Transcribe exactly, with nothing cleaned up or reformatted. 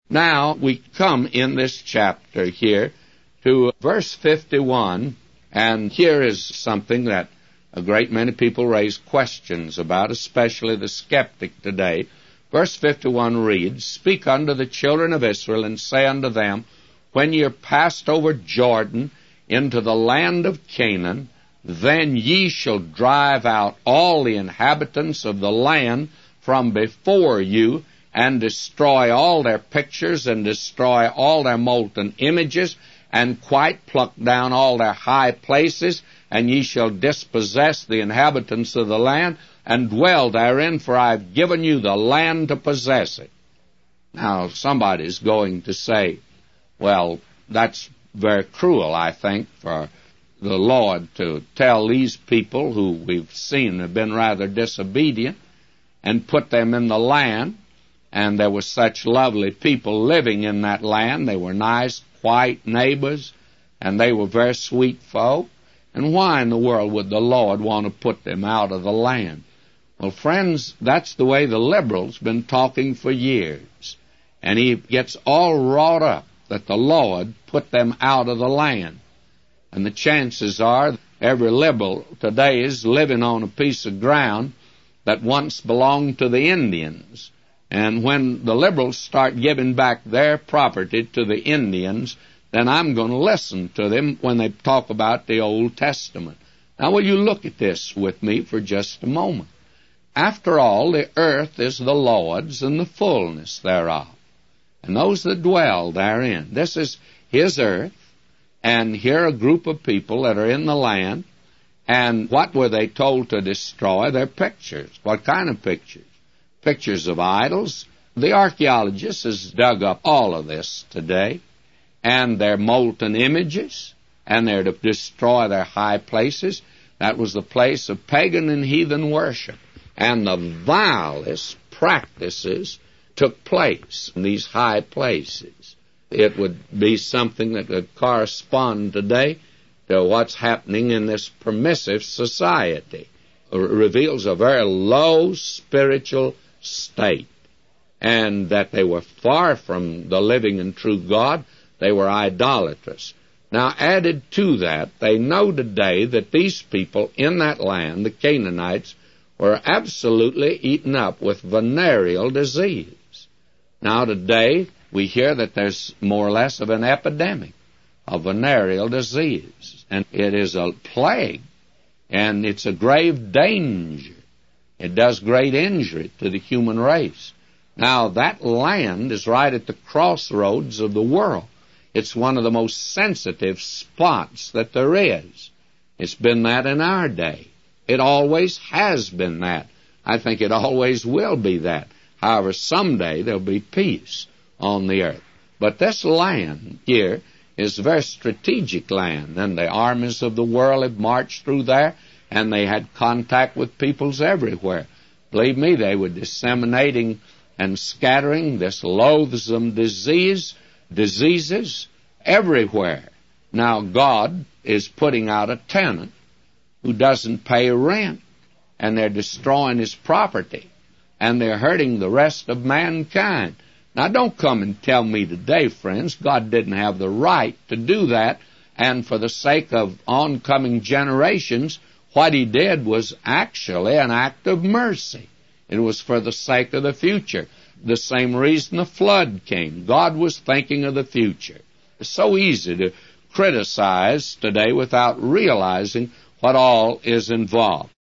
Now we come in this chapter here to verse fifty-one, and here is something that a great many people raise questions about, especially the skeptic today. Verse fifty-one reads, "Speak unto the children of Israel, and say unto them, when ye are passed over Jordan into the land of Canaan, then ye shall drive out all the inhabitants of the land from before you, and destroy all their pictures, and destroy all their molten images, and quite pluck down all their high places, and ye shall dispossess the inhabitants of the land, and dwell therein, for I have given you the land to possess it." Now, somebody's going to say, well, that's very cruel, I think, for the Lord to tell these people, who we've seen have been rather disobedient, and put them in the land, and there were such lovely people living in that land. They were nice, white neighbors, and they were very sweet folk. And why in the world would the Lord want to put them out of the land? Well, friends, that's the way the liberal's been talking for years. And he gets all wrought up that the Lord put them out of the land. And the chances are every liberal today is living on a piece of ground that once belonged to the Indians. And when the liberals start giving back their property to the Indians, then I'm going to listen to them when they talk about the Old Testament. Now, will you look at this with me for just a moment? After all, the earth is the Lord's, and the fullness thereof, and those that dwell therein. This is His earth, and here are a group of people that are in the land, and what were they told to destroy? Their pictures. What kind of pictures? Pictures of idols. The archaeologist has dug up all of this today, and their molten images, and they're to destroy their high places. That was the place of pagan and heathen worship, and the vilest practices took place in these high places. It would be something that would correspond today to what's happening in this permissive society. It reveals a very low spiritual state, and that they were far from the living and true God. They were idolatrous. Now, added to that, they know today that these people in that land, the Canaanites, were absolutely eaten up with venereal disease. Now, today, we hear that there's more or less of an epidemic of venereal disease, and it is a plague, and it's a grave danger. It does great injury to the human race. Now, that land is right at the crossroads of the world. It's one of the most sensitive spots that there is. It's been that in our day. It always has been that. I think it always will be that. However, someday there'll be peace on the earth. But this land here is a very strategic land, and the armies of the world have marched through there, and they had contact with peoples everywhere. Believe me, they were disseminating and scattering this loathsome disease, diseases everywhere. Now, God is putting out a tenant who doesn't pay rent, and they're destroying his property, and they're hurting the rest of mankind. Now, don't come and tell me today, friends, God didn't have the right to do that, and for the sake of oncoming generations, what He did was actually an act of mercy. It was for the sake of the future. The same reason the flood came. God was thinking of the future. It's so easy to criticize today without realizing what all is involved.